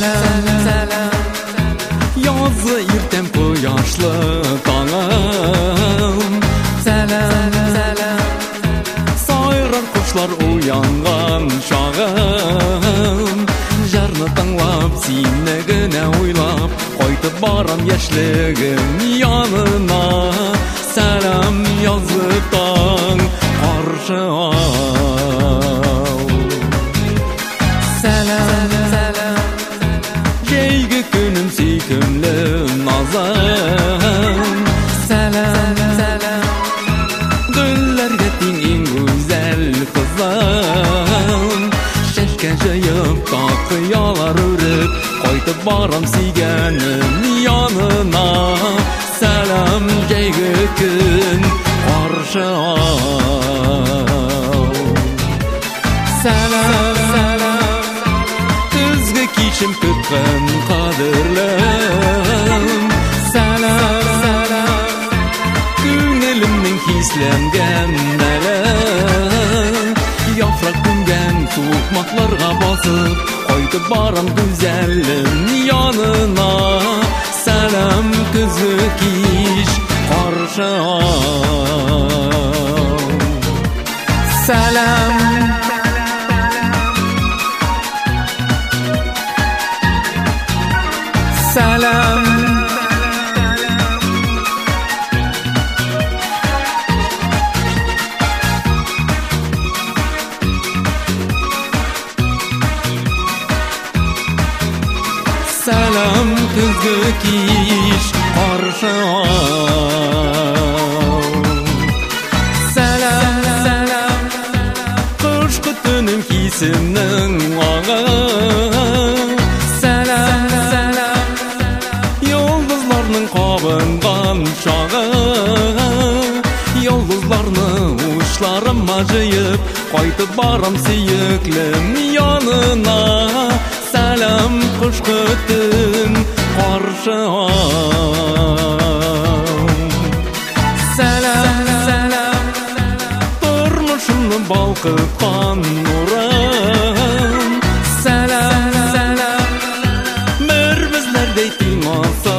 Selam yazı irtem koyaşlı tağım. Selam sayrar kuşlar uyangan şağım. Jarны тыңлап, сине генә уйлап, кайтып барам яшьлегем янына. Сәлам язып таң каршы ал. Сәлам җәйге көнем сөйкемле назым. Сәлам гөлләргә тиң иң гүзәл кызым. Шәшкә җыеп такыялар үреп, кайтып барам сөйгәнем янына. Сәлам җәйге көн каршы ал. Сәлам көзге кичем көткән кадерлем. Сәлам күңелемнең хисләнгән мәле. Яфрак күнгән сукмакларга басып, кайтып барам гүзәлем янына. Сәлам көзге кич каршы ал. Сәлам Сәлам Сәлам көзге кич каршы ал. Сәлам кышкы төнем хисемнең аңы. Сәлам йолдызларның кабынган чагы. Йолдызларны учларыма җыеп, кайтып барам сөеклем янына. Сәлам кышкы төн каршы ал. Сәлам тормышымны балкыткан нурым. Сәлам бер безләрдәй тиң аса